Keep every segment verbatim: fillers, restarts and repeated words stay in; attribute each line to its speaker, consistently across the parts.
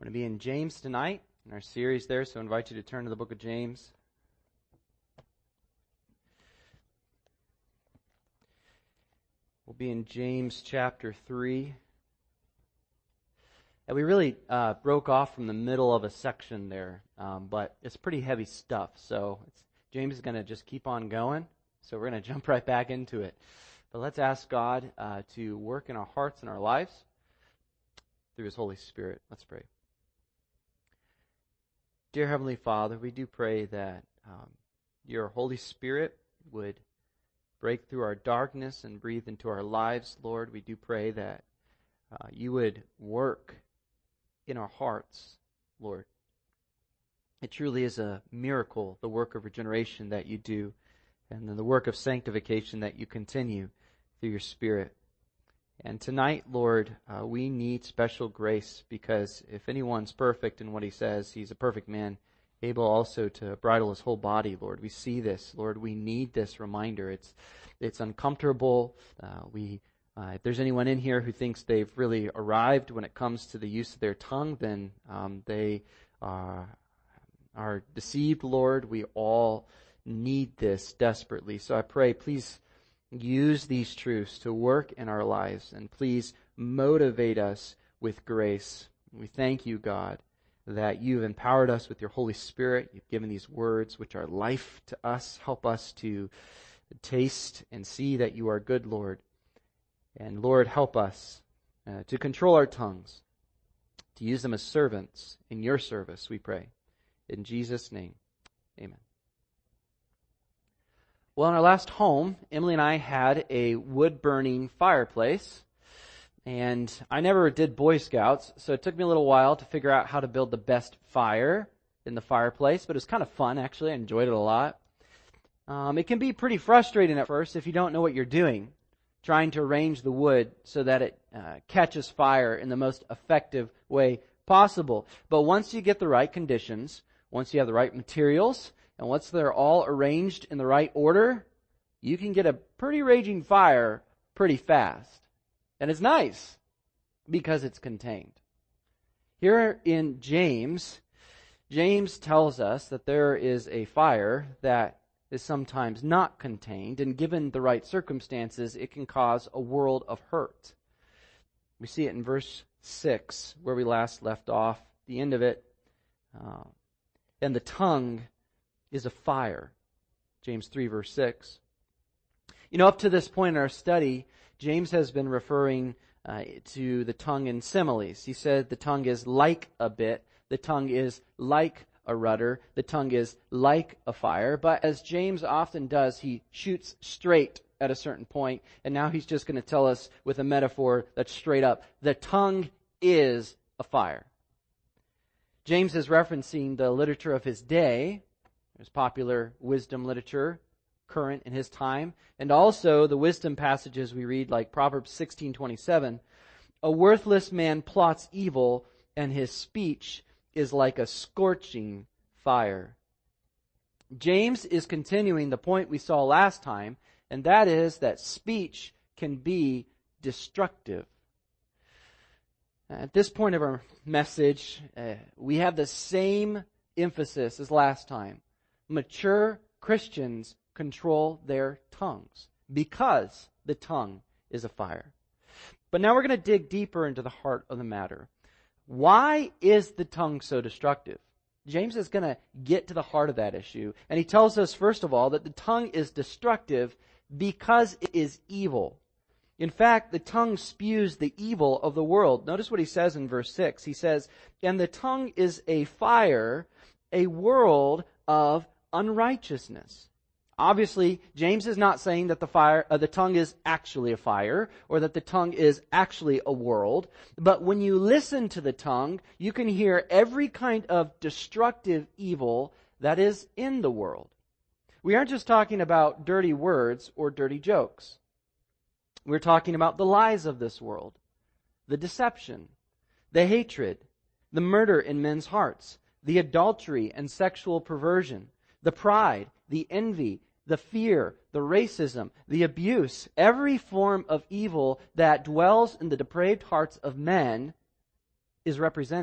Speaker 1: We're going to be in James tonight in our series there, so I invite you to turn to the book of James. We'll be in James chapter three. And we really uh, broke off from the middle of a section there, um, but it's pretty heavy stuff. So it's, James is going to just keep on going, so we're going to jump right back into it. But let's ask God uh, to work in our hearts and our lives through His Holy Spirit. Let's pray. Dear Heavenly Father, we do pray that um, Your Holy Spirit would break through our darkness and breathe into our lives, Lord. We do pray that uh, You would work in our hearts, Lord. It truly is a miracle, the work of regeneration that You do, and then the work of sanctification that You continue through Your Spirit. And tonight, Lord, uh, we need special grace, because if anyone's perfect in what he says, he's a perfect man, able also to bridle his whole body, Lord. We see this, Lord. We need this reminder. It's it's uncomfortable. Uh, we uh, if there's anyone in here who thinks they've really arrived when it comes to the use of their tongue, then um, they uh, are deceived, Lord. We all need this desperately. So I pray, please use these truths to work in our lives, and please motivate us with grace. We thank You, God, that You've empowered us with Your Holy Spirit. You've given these words which are life to us. Help us to taste and see that You are good, Lord. And Lord, help us uh, to control our tongues, to use them as servants in Your service, we pray. In Jesus' name, amen. Well, in our last home, Emily and I had a wood-burning fireplace, and I never did Boy Scouts, so it took me a little while to figure out how to build the best fire in the fireplace, but it was kind of fun, actually. I enjoyed it a lot. Um, it can be pretty frustrating at first if you don't know what you're doing, trying to arrange the wood so that it uh, catches fire in the most effective way possible. But once you get the right conditions, once you have the right materials, and once they're all arranged in the right order, you can get a pretty raging fire pretty fast. And it's nice because it's contained. Here in James, James tells us that there is a fire that is sometimes not contained, and given the right circumstances, it can cause a world of hurt. We see it in verse six, where we last left off, the end of it. Uh, and the tongue is a fire. James three, verse six. You know, up to this point in our study, James has been referring uh, to the tongue in similes. He said the tongue is like a bit, the tongue is like a rudder, the tongue is like a fire. But as James often does, he shoots straight at a certain point, and now he's just going to tell us with a metaphor that's straight up. The tongue is a fire. James is referencing the literature of his day. There's popular wisdom literature current in his time, and also the wisdom passages we read, like Proverbs sixteen twenty-seven. A worthless man plots evil, and his speech is like a scorching fire. James is continuing the point we saw last time, and that is that speech can be destructive. At this point of our message, uh, we have the same emphasis as last time. Mature Christians control their tongues because the tongue is a fire. But now we're going to dig deeper into the heart of the matter. Why is the tongue so destructive? James is going to get to the heart of that issue. And he tells us, first of all, that the tongue is destructive because it is evil. In fact, the tongue spews the evil of the world. Notice what he says in verse six. He says, and the tongue is a fire, a world of unrighteousness. Obviously, James is not saying that the fire, uh, the tongue is actually a fire, or that the tongue is actually a world. But when you listen to the tongue, you can hear every kind of destructive evil that is in the world. We aren't just talking about dirty words or dirty jokes. We're talking about the lies of this world, the deception, the hatred, the murder in men's hearts, the adultery and sexual perversion, the pride, the envy, the fear, the racism, the abuse, every form of evil that dwells in the depraved hearts of men is represented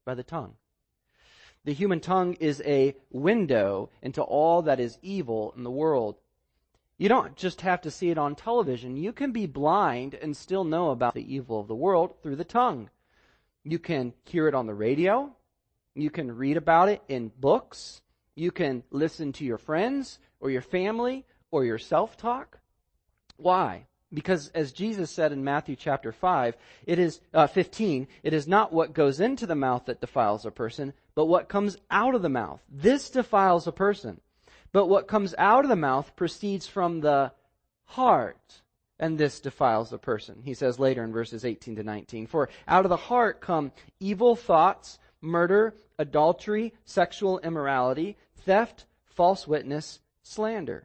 Speaker 1: by the tongue. The human tongue is a window into all that is evil in the world. You don't just have to see it on television. You can be blind and still know about the evil of the world through the tongue. You can hear it on the radio. You can read about it in books. You can listen to your friends or your family or your self-talk. Why? Because as Jesus said in Matthew chapter five, it is uh, fifteen, it is not what goes into the mouth that defiles a person, but what comes out of the mouth. This defiles a person. But what comes out of the mouth proceeds from the heart, and this defiles a person. He says later in verses eighteen to nineteen, for out of the heart come evil thoughts, murder, adultery, sexual immorality, theft, false witness, slander.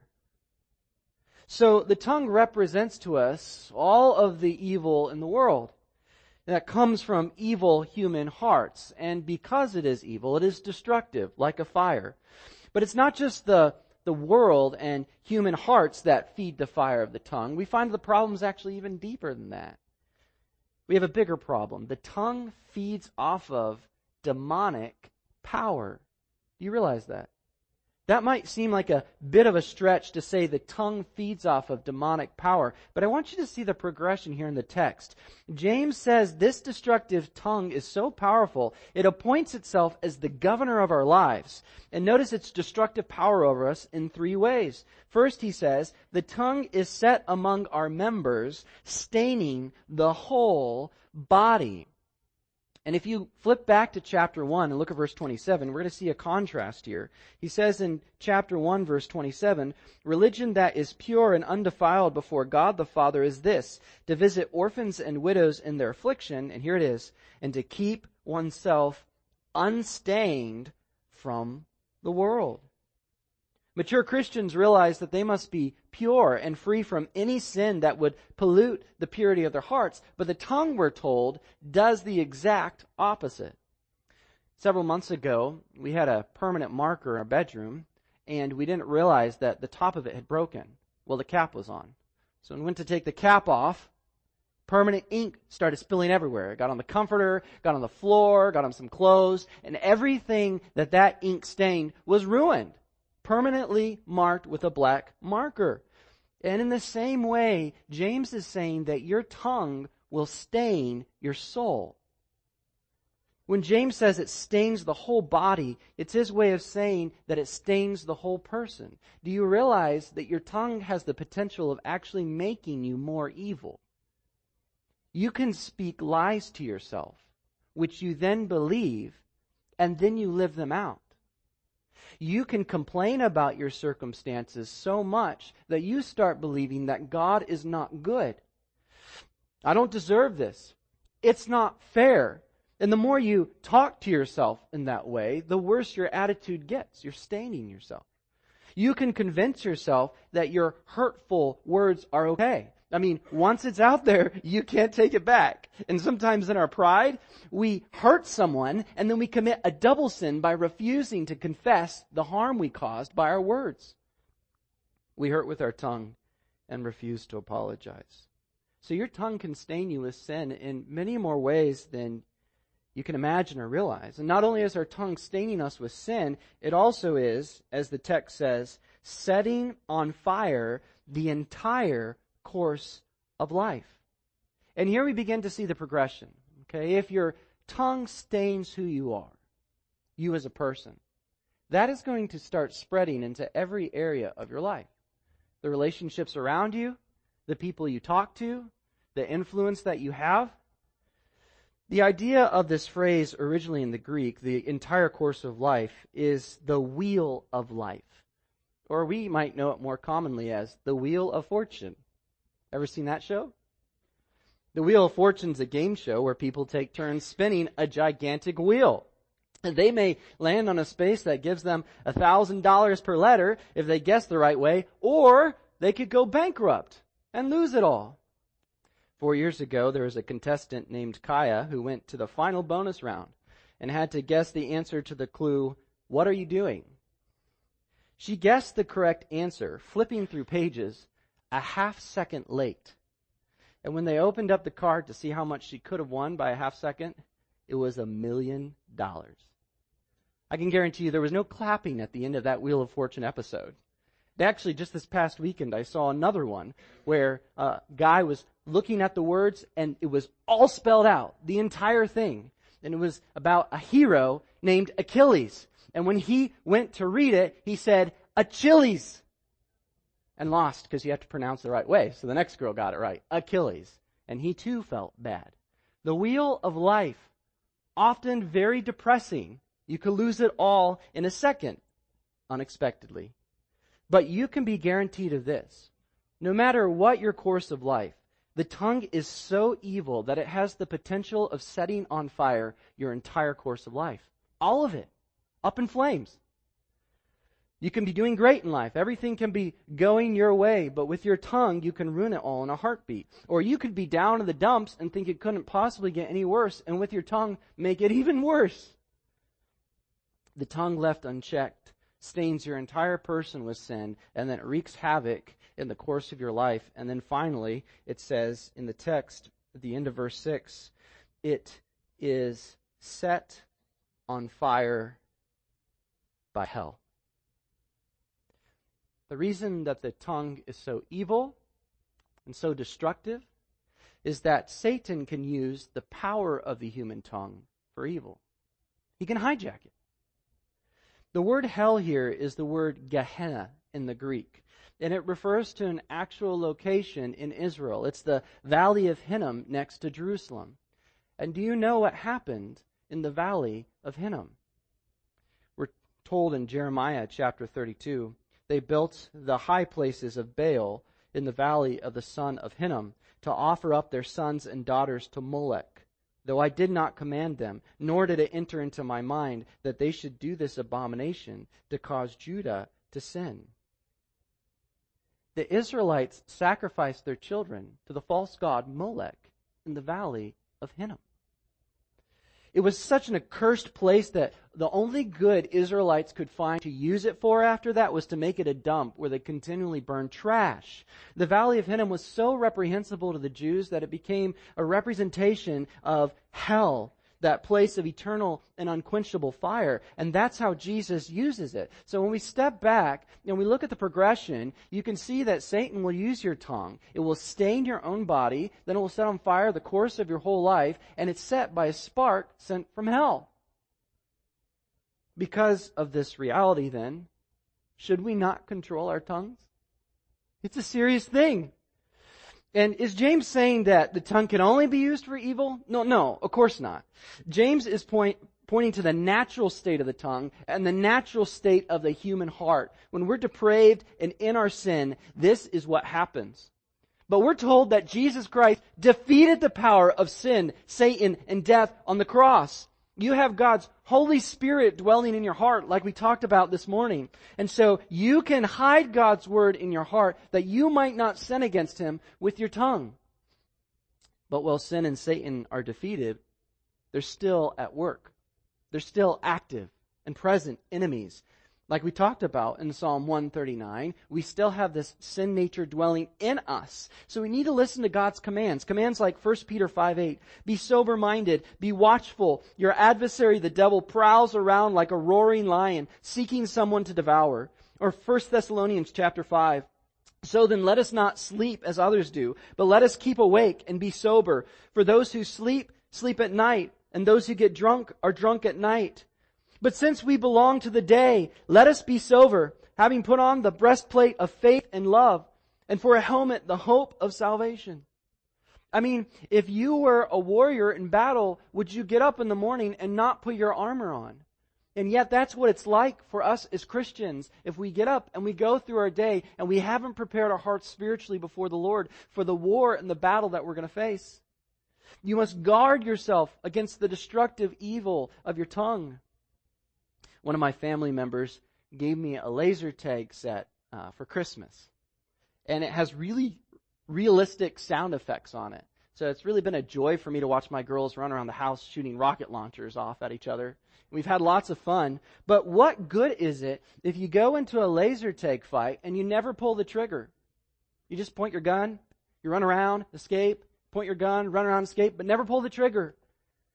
Speaker 1: So the tongue represents to us all of the evil in the world that comes from evil human hearts. And because it is evil, it is destructive, like a fire. But it's not just the, the world and human hearts that feed the fire of the tongue. We find the problem is actually even deeper than that. We have a bigger problem. The tongue feeds off of demonic power. Do you realize that? That might seem like a bit of a stretch to say the tongue feeds off of demonic power, but I want you to see the progression here in the text. James says this destructive tongue is so powerful, it appoints itself as the governor of our lives. And notice its destructive power over us in three ways. First, he says, the tongue is set among our members, staining the whole body. And if you flip back to chapter one and look at verse twenty-seven, we're going to see a contrast here. He says in chapter one, verse twenty-seven, religion that is pure and undefiled before God the Father is this, to visit orphans and widows in their affliction, and here it is, and to keep oneself unstained from the world. Mature Christians realize that they must be pure and free from any sin that would pollute the purity of their hearts. But the tongue, we're told, does the exact opposite. Several months ago, we had a permanent marker in our bedroom, and we didn't realize that the top of it had broken. Well, the cap was on. So when we went to take the cap off, permanent ink started spilling everywhere. It got on the comforter, got on the floor, got on some clothes, and everything that that ink stained was ruined. Permanently marked with a black marker. And in the same way, James is saying that your tongue will stain your soul. When James says it stains the whole body, it's his way of saying that it stains the whole person. Do you realize that your tongue has the potential of actually making you more evil? You can speak lies to yourself, which you then believe, and then you live them out. You can complain about your circumstances so much that you start believing that God is not good. I don't deserve this. It's not fair. And the more you talk to yourself in that way, the worse your attitude gets. You're staining yourself. You can convince yourself that your hurtful words are okay. I mean, once it's out there, you can't take it back. And sometimes in our pride, we hurt someone and then we commit a double sin by refusing to confess the harm we caused by our words. We hurt with our tongue and refuse to apologize. So your tongue can stain you with sin in many more ways than you can imagine or realize. And not only is our tongue staining us with sin, it also is, as the text says, setting on fire the entire course of life. And here we begin to see the progression. Okay, if your tongue stains who you are, you as a person, that is going to start spreading into every area of your life. The relationships around you, the people you talk to, the influence that you have. The idea of this phrase originally in the Greek, the entire course of life, is the wheel of life. Or we might know it more commonly as the Wheel of Fortune. Ever seen that show? The Wheel of Fortune's a game show where people take turns spinning a gigantic wheel. And they may land on a space that gives them one thousand dollars per letter if they guess the right way, or they could go bankrupt and lose it all. Four years ago, there was a contestant named Kaya who went to the final bonus round and had to guess the answer to the clue, "What are you doing?" She guessed the correct answer, flipping through pages, a half second late. And when they opened up the card to see how much she could have won by a half second, It was a million dollars. I can guarantee you there was no clapping at the end of that Wheel of Fortune episode. Actually, just this past weekend, I saw another one where a guy was looking at the words and it was all spelled out, the entire thing. And it was about a hero named Achilles. And when he went to read it, he said, Achilles. And lost because you have to pronounce it the right way. So the next girl got it right, Achilles. And he too felt bad. The wheel of life, often very depressing. You could lose it all in a second, unexpectedly. But you can be guaranteed of this. No matter what your course of life, the tongue is so evil that it has the potential of setting on fire your entire course of life. All of it. Up in flames. You can be doing great in life. Everything can be going your way, but with your tongue, you can ruin it all in a heartbeat. Or you could be down in the dumps and think it couldn't possibly get any worse, and with your tongue, make it even worse. The tongue left unchecked stains your entire person with sin, and then it wreaks havoc in the course of your life. And then finally, it says in the text, at the end of verse six, it is set on fire by hell. The reason that the tongue is so evil and so destructive is that Satan can use the power of the human tongue for evil. He can hijack it. The word hell here is the word Gehenna in the Greek, and it refers to an actual location in Israel. It's the Valley of Hinnom next to Jerusalem. And do you know what happened in the Valley of Hinnom? We're told in Jeremiah chapter thirty-two, they built the high places of Baal in the valley of the son of Hinnom to offer up their sons and daughters to Molech, though I did not command them, nor did it enter into my mind that they should do this abomination to cause Judah to sin. The Israelites sacrificed their children to the false god Molech in the valley of Hinnom. It was such an accursed place that the only good Israelites could find to use it for after that was to make it a dump where they continually burned trash. The Valley of Hinnom was so reprehensible to the Jews that it became a representation of hell, that place of eternal and unquenchable fire. And that's how Jesus uses it. So when we step back and we look at the progression, you can see that Satan will use your tongue. It will stain your own body, then it will set on fire the course of your whole life, and it's set by a spark sent from hell. Because of this reality, then, should we not control our tongues? It's a serious thing. And is James saying that the tongue can only be used for evil? No, no, of course not. James is point, pointing to the natural state of the tongue and the natural state of the human heart. When we're depraved and in our sin, this is what happens. But we're told that Jesus Christ defeated the power of sin, Satan, and death on the cross. You have God's Holy Spirit dwelling in your heart, like we talked about this morning. And so you can hide God's word in your heart that you might not sin against Him with your tongue. But while sin and Satan are defeated, they're still at work. They're still active and present enemies. Like we talked about in Psalm one thirty-nine, we still have this sin nature dwelling in us. So we need to listen to God's commands. Commands like First Peter five eight. Be sober-minded, be watchful. Your adversary, the devil, prowls around like a roaring lion, seeking someone to devour. Or First Thessalonians chapter five. So then let us not sleep as others do, but let us keep awake and be sober. For those who sleep, sleep at night, and those who get drunk are drunk at night. But since we belong to the day, let us be sober, having put on the breastplate of faith and love, and for a helmet, the hope of salvation. I mean, if you were a warrior in battle, would you get up in the morning and not put your armor on? And yet that's what it's like for us as Christians. If we get up and we go through our day and we haven't prepared our hearts spiritually before the Lord for the war and the battle that we're going to face. You must guard yourself against the destructive evil of your tongue. One of my family members gave me a laser tag set uh, for Christmas. And it has really realistic sound effects on it. So it's really been a joy for me to watch my girls run around the house shooting rocket launchers off at each other. We've had lots of fun. But what good is it if you go into a laser tag fight and you never pull the trigger? You just point your gun, you run around, escape, point your gun, run around, escape, but never pull the trigger.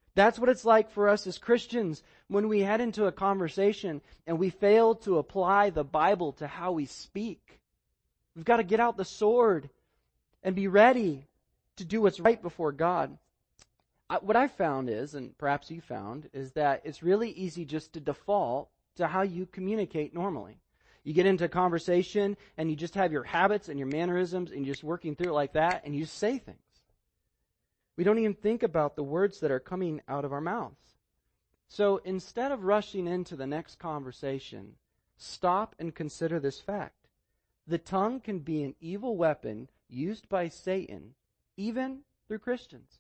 Speaker 1: That's what it's like for us as Christians when we head into a conversation and we fail to apply the Bible to how we speak. We've got to get out the sword and be ready to do what's right before God. I, what I found is, and perhaps you found, is that it's really easy just to default to how you communicate normally. You get into a conversation and you just have your habits and your mannerisms and you're just working through it like that and you just say things. We don't even think about the words that are coming out of our mouths. So instead of rushing into the next conversation, stop and consider this fact. The tongue can be an evil weapon used by Satan, even through Christians.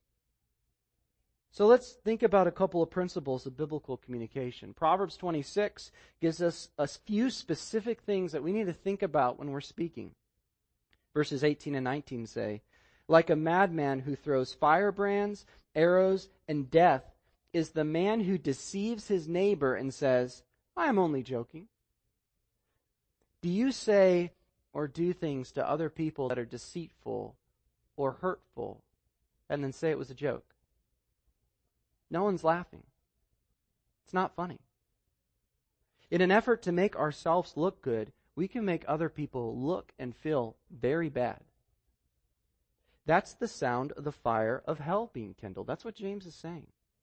Speaker 1: So let's think about a couple of principles of biblical communication. Proverbs twenty-six gives us a few specific things that we need to think about when we're speaking. Verses eighteen and nineteen say, like a madman who throws firebrands, arrows, and death is the man who deceives his neighbor and says, I am only joking. Do you say or do things to other people that are deceitful or hurtful and then say it was a joke? No one's laughing. It's not funny. In an effort to make ourselves look good, we can make other people look and feel very bad. That's the sound of the fire of hell being kindled. That's what James is saying.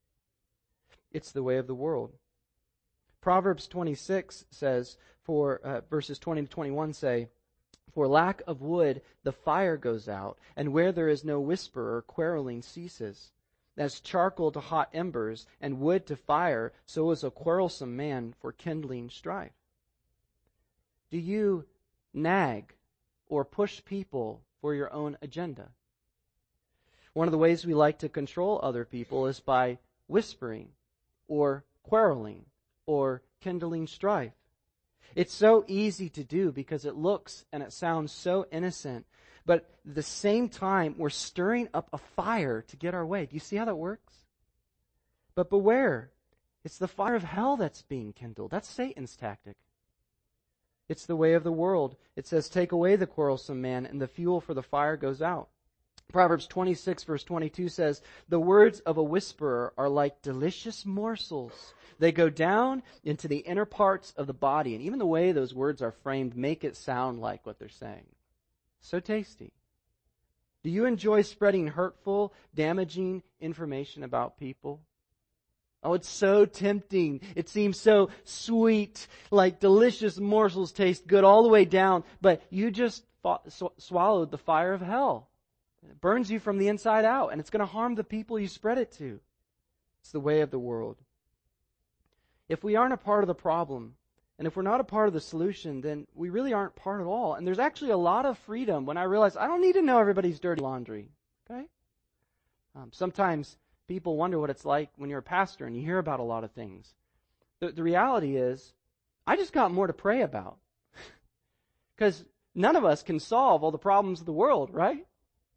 Speaker 1: It's the way of the world. Proverbs twenty-six says, for uh, verses twenty to twenty-one say, for lack of wood the fire goes out, and where there is no whisper or quarreling ceases. As charcoal to hot embers, and wood to fire, so is a quarrelsome man for kindling strife. Do you nag or push people for your own agenda? One of the ways we like to control other people is by whispering or quarreling or kindling strife. It's so easy to do because it looks and it sounds so innocent. But at the same time, we're stirring up a fire to get our way. Do you see how that works? But beware. It's the fire of hell that's being kindled. That's Satan's tactic. It's the way of the world. It says, take away the quarrelsome man, and the fuel for the fire goes out. Proverbs twenty-six verse twenty-two says, the words of a whisperer are like delicious morsels. They go down into the inner parts of the body. And even the way those words are framed make it sound like what they're saying. So tasty. Do you enjoy spreading hurtful, damaging information about people? Oh, it's so tempting. It seems so sweet, like delicious morsels taste good all the way down, but you just fought, sw- swallowed the fire of hell. It burns you from the inside out, and it's going to harm the people you spread it to. It's the way of the world. If we aren't a part of the problem, and if we're not a part of the solution, then we really aren't part at all. And there's actually a lot of freedom when I realize I don't need to know everybody's dirty laundry. Okay? Um, sometimes people wonder what it's like when you're a pastor and you hear about a lot of things. The, the reality is, I just got more to pray about. Because none of us can solve all the problems of the world, right?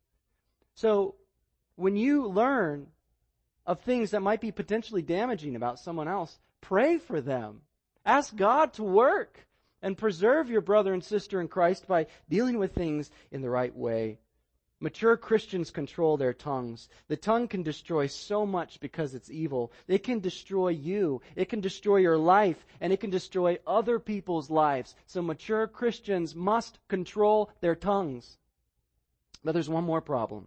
Speaker 1: So when you learn of things that might be potentially damaging about someone else, pray for them. Ask God to work and preserve your brother and sister in Christ by dealing with things in the right way. Mature Christians control their tongues. The tongue can destroy so much because it's evil. It can destroy you. It can destroy your life, and it can destroy other people's lives. So mature Christians must control their tongues. But there's one more problem.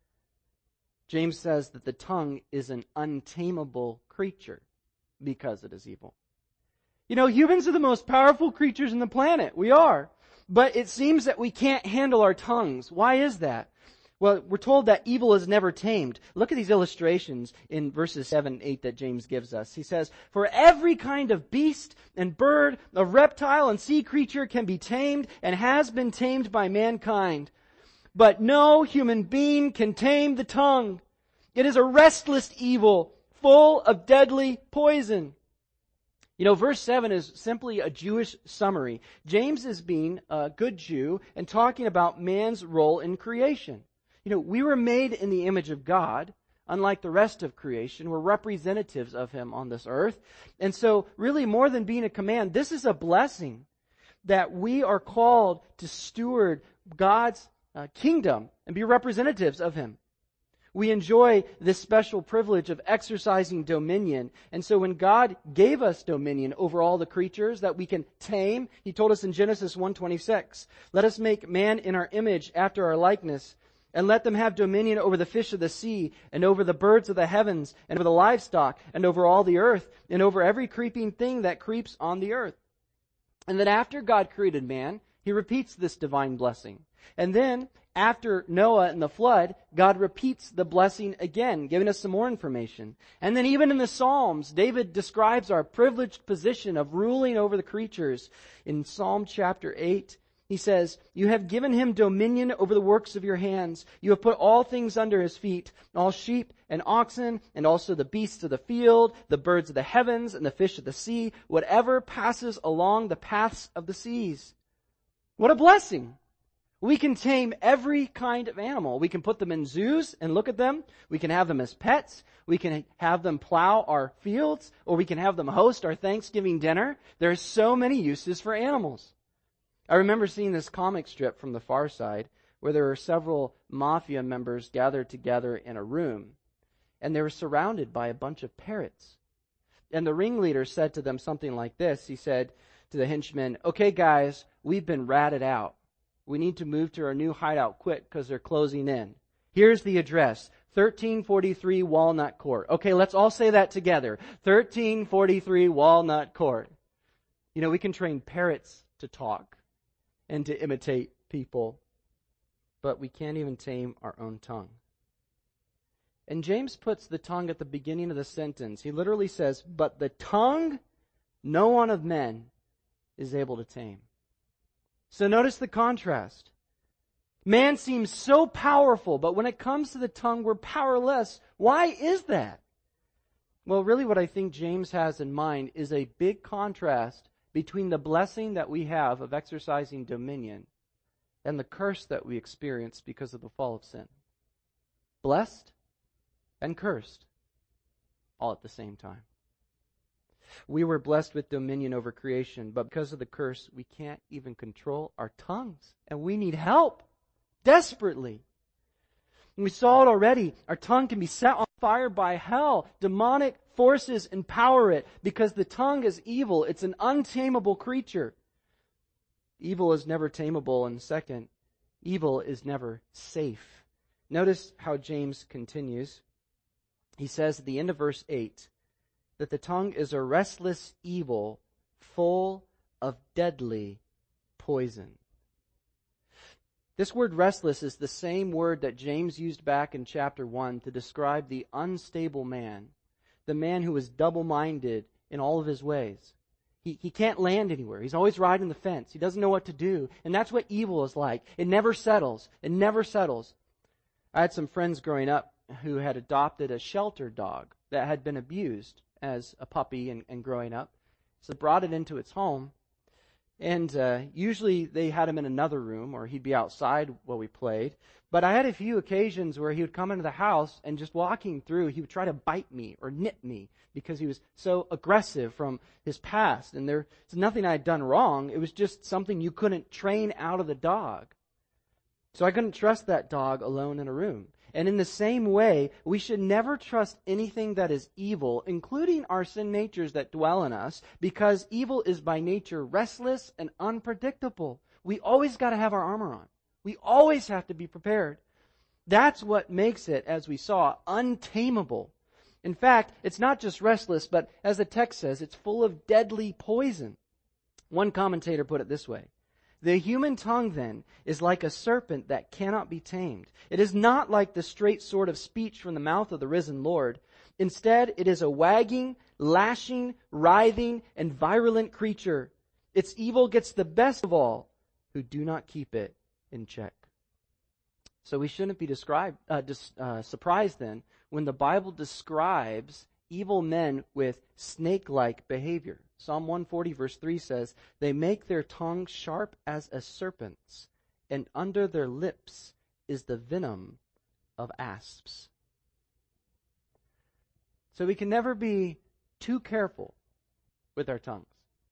Speaker 1: James says that the tongue is an untamable creature because it is evil. You know, humans are the most powerful creatures on the planet. We are. But it seems that we can't handle our tongues. Why is that? Well, we're told that evil is never tamed. Look at these illustrations in verses seven and eight that James gives us. He says, for every kind of beast and bird, of reptile and sea creature can be tamed and has been tamed by mankind. But no human being can tame the tongue. It is a restless evil, full of deadly poison. You know, verse seven is simply a Jewish summary. James is being a good Jew and talking about man's role in creation. You know, we were made in the image of God. Unlike the rest of creation, we're representatives of Him on this earth. And so, really, more than being a command, this is a blessing that we are called to steward God's uh, kingdom and be representatives of Him. We enjoy this special privilege of exercising dominion. And so when God gave us dominion over all the creatures that we can tame, He told us in Genesis one twenty-six, let us make man in our image after our likeness, and let them have dominion over the fish of the sea, and over the birds of the heavens, and over the livestock, and over all the earth, and over every creeping thing that creeps on the earth. And then after God created man, He repeats this divine blessing. And then, after Noah and the flood, God repeats the blessing again, giving us some more information. And then even in the Psalms, David describes our privileged position of ruling over the creatures. In Psalm chapter eight, he says, you have given him dominion over the works of your hands. You have put all things under his feet, all sheep and oxen, and also the beasts of the field, the birds of the heavens, and the fish of the sea, whatever passes along the paths of the seas. What a blessing! We can tame every kind of animal. We can put them in zoos and look at them. We can have them as pets. We can have them plow our fields, or we can have them host our Thanksgiving dinner. There are so many uses for animals. I remember seeing this comic strip from The Far Side where there were several mafia members gathered together in a room, and they were surrounded by a bunch of parrots. And the ringleader said to them something like this. He said to the henchmen, okay guys, we've been ratted out. We need to move to our new hideout quick because they're closing in. Here's the address, thirteen forty-three Walnut Court. Okay, let's all say that together. thirteen forty-three Walnut Court. You know, we can train parrots to talk and to imitate people, but we can't even tame our own tongue. And James puts the tongue at the beginning of the sentence. He literally says, but the tongue no one of men is able to tame. So notice the contrast. Man seems so powerful, but when it comes to the tongue, we're powerless. Why is that? Well, really what I think James has in mind is a big contrast between the blessing that we have of exercising dominion and the curse that we experience because of the fall of sin. Blessed and cursed, all at the same time. We were blessed with dominion over creation, but because of the curse, we can't even control our tongues, and we need help desperately. And we saw it already. Our tongue can be set on fire by hell. Demonic forces empower it because the tongue is evil. It's an untamable creature. Evil is never tameable, and second, evil is never safe. Notice how James continues. He says at the end of verse eight, that the tongue is a restless evil full of deadly poison. This word restless is the same word that James used back in chapter one to describe the unstable man, the man who is double-minded in all of his ways. He, he can't land anywhere. He's always riding the fence. He doesn't know what to do. And that's what evil is like. It never settles. It never settles. I had some friends growing up who had adopted a shelter dog that had been abused as a puppy and, and growing up. So brought it into its home. And uh, usually they had him in another room or he'd be outside while we played. But I had a few occasions where he would come into the house and just walking through, he would try to bite me or nip me because he was so aggressive from his past. And there's nothing I had done wrong. It was just something you couldn't train out of the dog. So I couldn't trust that dog alone in a room. And in the same way, we should never trust anything that is evil, including our sin natures that dwell in us, because evil is by nature restless and unpredictable. We always got to have our armor on. We always have to be prepared. That's what makes it, as we saw, untamable. In fact, it's not just restless, but as the text says, it's full of deadly poison. One commentator put it this way. The human tongue, then, is like a serpent that cannot be tamed. It is not like the straight sword of speech from the mouth of the risen Lord. Instead, it is a wagging, lashing, writhing, and virulent creature. Its evil gets the best of all who do not keep it in check. So we shouldn't be described, uh, dis, uh, surprised, then, when the Bible describes evil men with snake-like behavior. Psalm one forty verse three says, they make their tongue sharp as a serpent's, and under their lips is the venom of asps. So we can never be too careful with our tongues.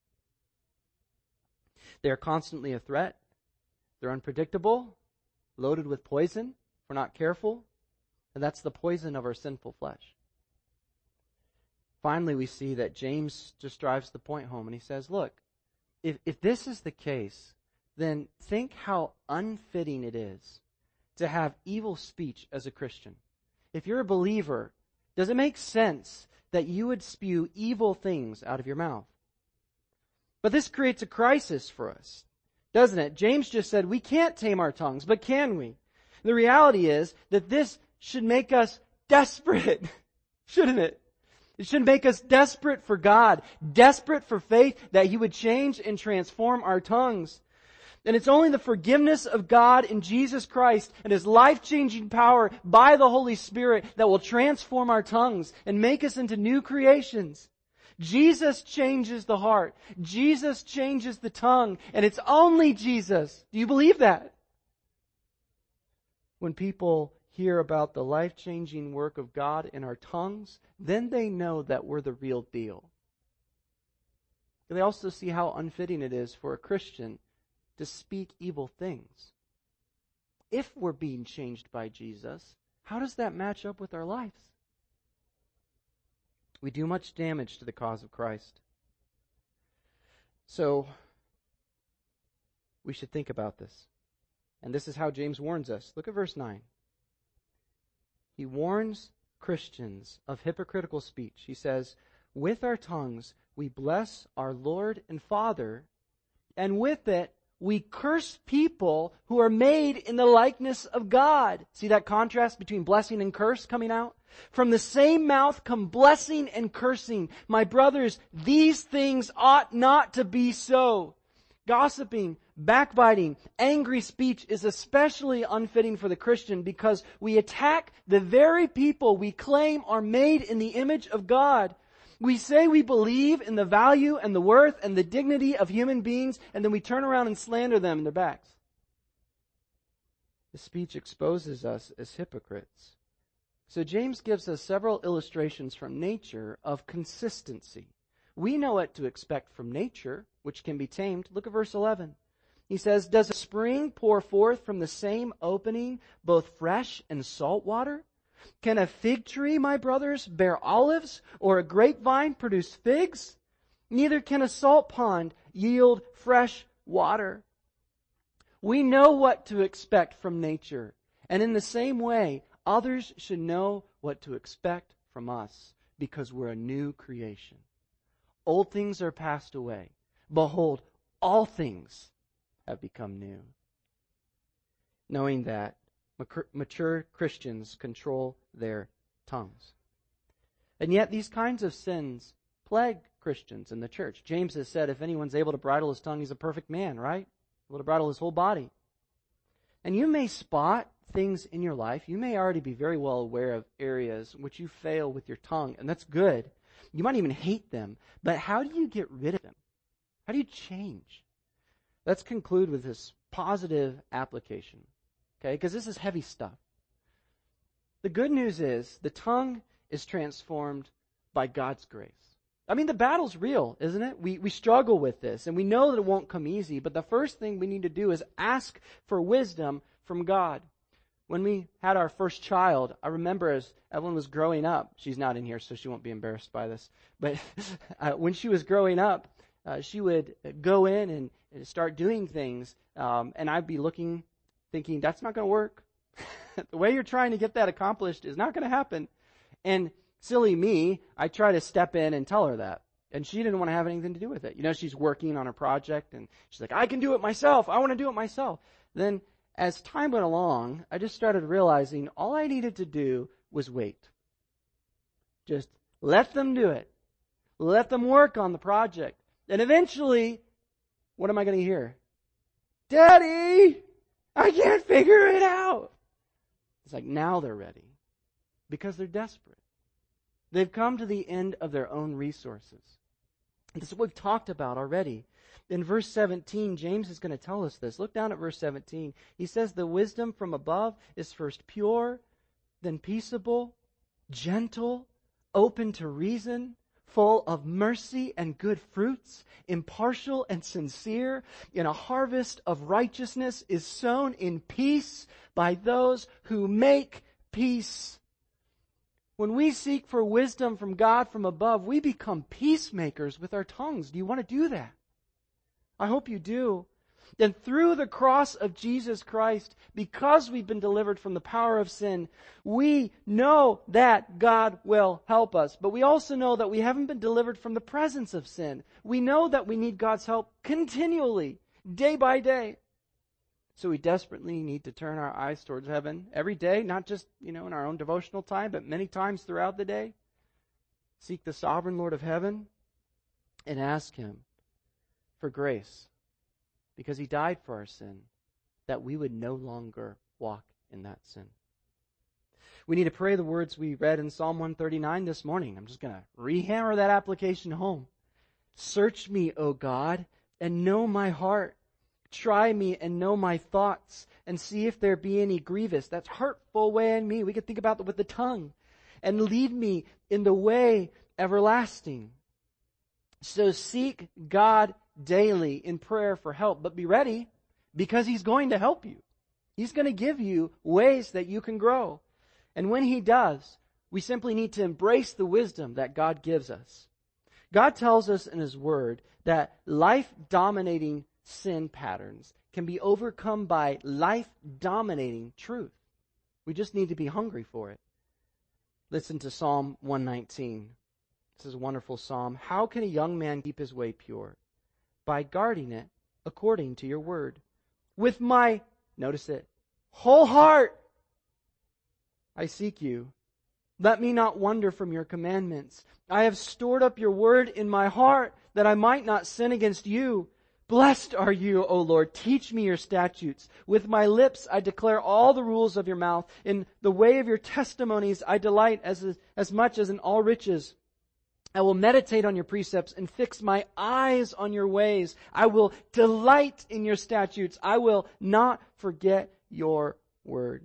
Speaker 1: They are constantly a threat. They're unpredictable, loaded with poison if we're not careful. And that's the poison of our sinful flesh. Finally, we see that James just drives the point home, and he says, look, if, if this is the case, then think how unfitting it is to have evil speech as a Christian. If you're a believer, does it make sense that you would spew evil things out of your mouth? But this creates a crisis for us, doesn't it? James just said we can't tame our tongues, but can we? The reality is that this should make us desperate, shouldn't it? It should make us desperate for God, desperate for faith that He would change and transform our tongues. And it's only the forgiveness of God in Jesus Christ and His life-changing power by the Holy Spirit that will transform our tongues and make us into new creations. Jesus changes the heart. Jesus changes the tongue. And it's only Jesus. Do you believe that? When people hear about the life-changing work of God in our tongues, then they know that we're the real deal. And they also see how unfitting it is for a Christian to speak evil things. If we're being changed by Jesus, how does that match up with our lives? We do much damage to the cause of Christ. So, we should think about this. And this is how James warns us. Look at verse nine. He warns Christians of hypocritical speech. He says, with our tongues we bless our Lord and Father, and with it we curse people who are made in the likeness of God. See that contrast between blessing and curse coming out? From the same mouth come blessing and cursing. My brothers, these things ought not to be so. Gossiping, backbiting, angry speech is especially unfitting for the Christian because we attack the very people we claim are made in the image of God. We say we believe in the value and the worth and the dignity of human beings, and then we turn around and slander them in their backs. This speech exposes us as hypocrites. So James gives us several illustrations from nature of consistency. We know what to expect from nature, which can be tamed. Look at verse eleven. He says, does a spring pour forth from the same opening both fresh and salt water? Can a fig tree, my brothers, bear olives, or a grapevine produce figs? Neither can a salt pond yield fresh water. We know what to expect from nature, and in the same way, others should know what to expect from us, because we're a new creation. Old things are passed away. Behold, all things have become new. Knowing that, mature Christians control their tongues. And yet these kinds of sins plague Christians in the church. James has said if anyone's able to bridle his tongue, he's a perfect man, right? Able to bridle his whole body. And you may spot things in your life. You may already be very well aware of areas in which you fail with your tongue, and that's good. You might even hate them. But how do you get rid of them? How do you change? Let's conclude with this positive application. Okay, because this is heavy stuff. The good news is the tongue is transformed by God's grace. I mean, the battle's real, isn't it? We we struggle with this, and we know that it won't come easy, but the first thing we need to do is ask for wisdom from God. When we had our first child, I remember as Evelyn was growing up, she's not in here, so she won't be embarrassed by this, but uh, when she was growing up, uh, she would go in and, and start doing things, um, and I'd be looking, thinking, that's not going to work. The way you're trying to get that accomplished is not going to happen. And silly me, I try to step in and tell her that. And she didn't want to have anything to do with it. You know, she's working on a project, and she's like, I can do it myself. I want to do it myself. Then as time went along, I just started realizing all I needed to do was wait. Just let them do it. Let them work on the project. And eventually, what am I going to hear? Daddy, I can't figure it out. It's like now they're ready because they're desperate. They've come to the end of their own resources. And this is what we've talked about already. In verse seventeen, James is going to tell us this. Look down at verse seventeen. He says, the wisdom from above is first pure, then peaceable, gentle, open to reason, full of mercy and good fruits, impartial and sincere, in a harvest of righteousness is sown in peace by those who make peace. When we seek for wisdom from God from above, we become peacemakers with our tongues. Do you want to do that? I hope you do. And through the cross of Jesus Christ, because we've been delivered from the power of sin, we know that God will help us. But we also know that we haven't been delivered from the presence of sin. We know that we need God's help continually, day by day. So we desperately need to turn our eyes towards heaven every day, not just, you know, in our own devotional time, but many times throughout the day. Seek the sovereign Lord of heaven and ask Him for grace, because He died for our sin, that we would no longer walk in that sin. We need to pray the words we read in Psalm one thirty-nine this morning. I'm just going to re-hammer that application home. Search me, O God, and know my heart. Try me and know my thoughts, and see if there be any grievous, that's hurtful way in me. We could think about that with the tongue. And lead me in the way everlasting. So seek God daily in prayer for help, but be ready, because He's going to help you. He's going to give you ways that you can grow. And when He does, we simply need to embrace the wisdom that God gives us. God tells us in His Word that life-dominating sin patterns can be overcome by life-dominating truth. We just need to be hungry for it. Listen to Psalm one nineteen. This is a wonderful psalm. How can a young man keep his way pure? By guarding it according to your word. With my, notice it, whole heart I seek you. Let me not wander from your commandments. I have stored up your word in my heart, that I might not sin against you. Blessed are you, O Lord. Teach me your statutes. With my lips I declare all the rules of your mouth. In the way of your testimonies I delight as, as much as in all riches. I will meditate on your precepts and fix my eyes on your ways. I will delight in your statutes. I will not forget your word.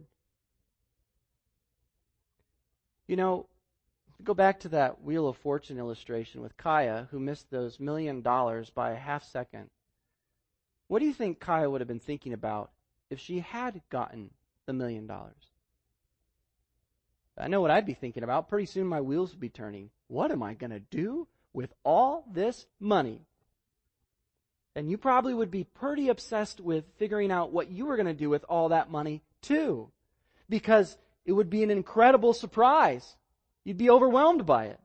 Speaker 1: You know, go back to that Wheel of Fortune illustration with Kaya, who missed those million dollars by a half second. What do you think Kaya would have been thinking about if she had gotten the million dollars? I know what I'd be thinking about. Pretty soon my wheels would be turning. What am I going to do with all this money? And you probably would be pretty obsessed with figuring out what you were going to do with all that money too, because it would be an incredible surprise. You'd be overwhelmed by it.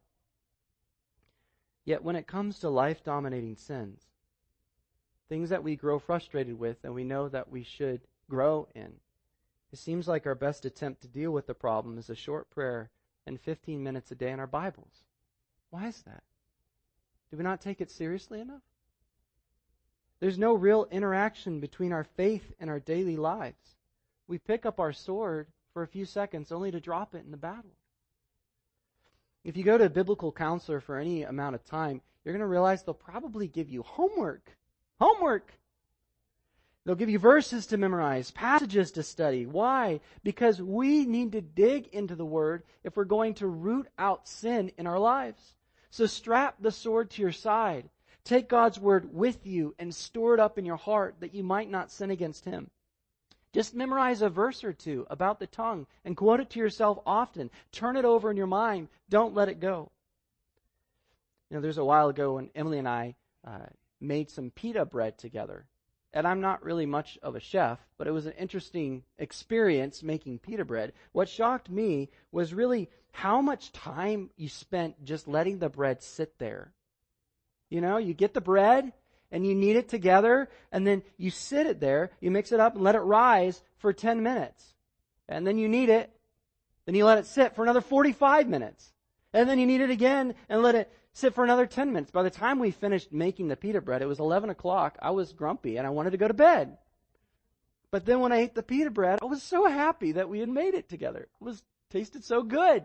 Speaker 1: Yet when it comes to life-dominating sins, things that we grow frustrated with and we know that we should grow in, it seems like our best attempt to deal with the problem is a short prayer and fifteen minutes a day in our Bibles. Why is that? Do we not take it seriously enough? There's no real interaction between our faith and our daily lives. We pick up our sword for a few seconds only to drop it in the battle. If you go to a biblical counselor for any amount of time, you're going to realize they'll probably give you homework. Homework! They'll give you verses to memorize, passages to study. Why? Because we need to dig into the Word if we're going to root out sin in our lives. So strap the sword to your side. Take God's Word with you and store it up in your heart that you might not sin against Him. Just memorize a verse or two about the tongue and quote it to yourself often. Turn it over in your mind. Don't let it go. You know, there's a while ago when Emily and I uh, made some pita bread together. And I'm not really much of a chef, but it was an interesting experience making pita bread. What shocked me was really how much time you spent just letting the bread sit there. You know, you get the bread and you knead it together, and then you sit it there, you mix it up and let it rise for ten minutes. And then you knead it, then you let it sit for another forty-five minutes. And then you knead it again and let it sit for another ten minutes. By the time we finished making the pita bread, it was eleven o'clock. I was grumpy and I wanted to go to bed. But then when I ate the pita bread, I was so happy that we had made it together. It was tasted so good.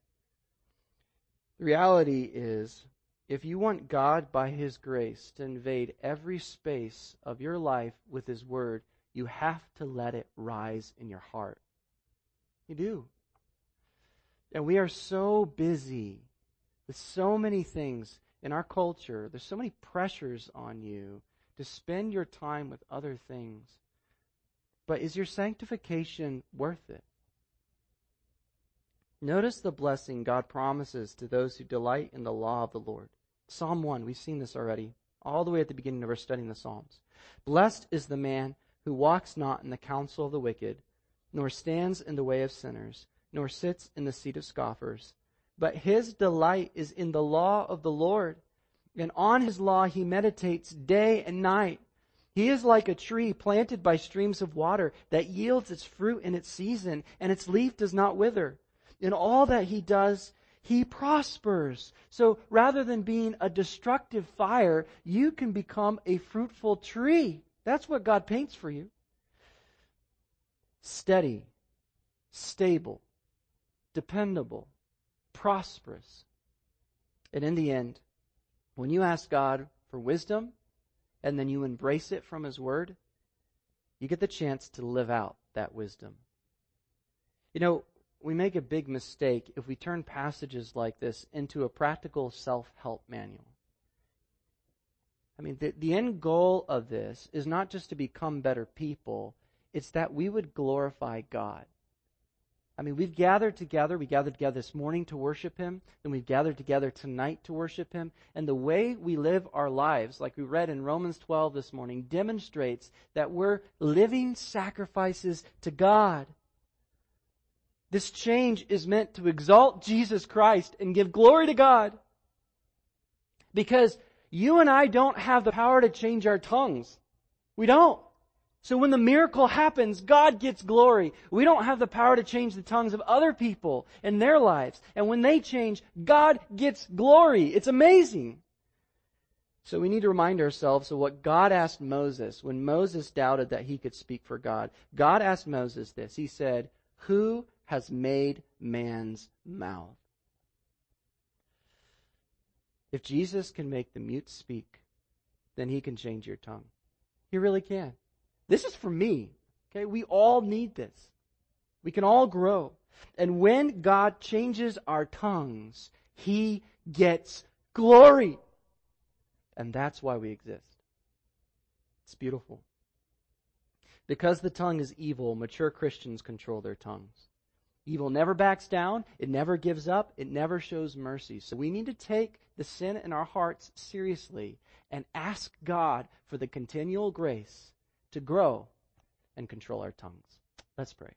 Speaker 1: The reality is, if you want God by His grace to invade every space of your life with His Word, you have to let it rise in your heart. You do. And we are so busy with so many things in our culture. There's so many pressures on you to spend your time with other things. But is your sanctification worth it? Notice the blessing God promises to those who delight in the law of the Lord. Psalm one, we've seen this already, all the way at the beginning of our studying the Psalms. Blessed is the man who walks not in the counsel of the wicked, nor stands in the way of sinners, nor sits in the seat of scoffers. But his delight is in the law of the Lord, and on his law he meditates day and night. He is like a tree planted by streams of water that yields its fruit in its season, and its leaf does not wither. In all that he does, he prospers. So rather than being a destructive fire, you can become a fruitful tree. That's what God paints for you. Steady, stable, dependable, prosperous. And in the end, when you ask God for wisdom and then you embrace it from His Word, you get the chance to live out that wisdom. You know, we make a big mistake if we turn passages like this into a practical self-help manual. I mean, the, the end goal of this is not just to become better people, it's that we would glorify God. I mean, we've gathered together, we gathered together this morning to worship Him, and we've gathered together tonight to worship Him, and the way we live our lives, like we read in Romans twelve this morning, demonstrates that we're living sacrifices to God. This change is meant to exalt Jesus Christ and give glory to God. Because you and I don't have the power to change our tongues. We don't. So when the miracle happens, God gets glory. We don't have the power to change the tongues of other people in their lives. And when they change, God gets glory. It's amazing. So we need to remind ourselves of what God asked Moses when Moses doubted that he could speak for God. God asked Moses this. He said, "Who has made man's mouth?" If Jesus can make the mute speak, then He can change your tongue. He really can. This is for me. Okay, we all need this. We can all grow. And when God changes our tongues, He gets glory. And that's why we exist. It's beautiful. Because the tongue is evil, mature Christians control their tongues. Evil never backs down. It never gives up. It never shows mercy. So we need to take the sin in our hearts seriously and ask God for the continual grace to grow and control our tongues. Let's pray.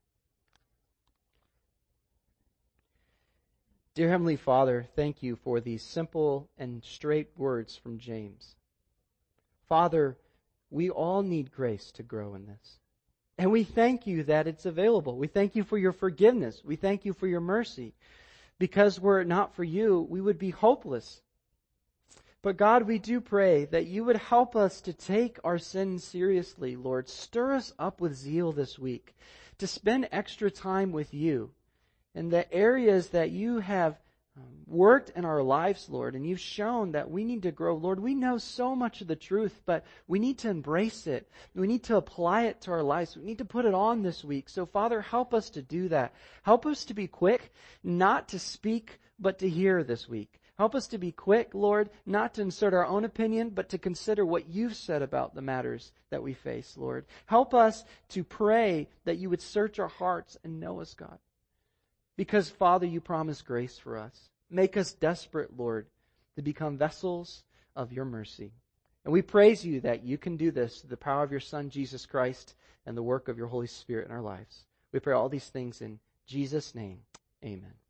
Speaker 1: Dear Heavenly Father, thank You for these simple and straight words from James. Father, we all need grace to grow in this. And we thank You that it's available. We thank You for Your forgiveness. We thank You for Your mercy. Because were it not for You, we would be hopeless. But God, we do pray that You would help us to take our sin seriously, Lord. Stir us up with zeal this week to spend extra time with You in the areas that You have worked in our lives, Lord, and You've shown that we need to grow. Lord, we know so much of the truth, but we need to embrace it. We need to apply it to our lives. We need to put it on this week. So, Father, help us to do that. Help us to be quick, not to speak, but to hear this week. Help us to be quick, Lord, not to insert our own opinion, but to consider what You've said about the matters that we face, Lord. Help us to pray that You would search our hearts and know us, God. Because, Father, You promise grace for us. Make us desperate, Lord, to become vessels of Your mercy. And we praise You that You can do this through the power of Your Son, Jesus Christ, and the work of Your Holy Spirit in our lives. We pray all these things in Jesus' name. Amen.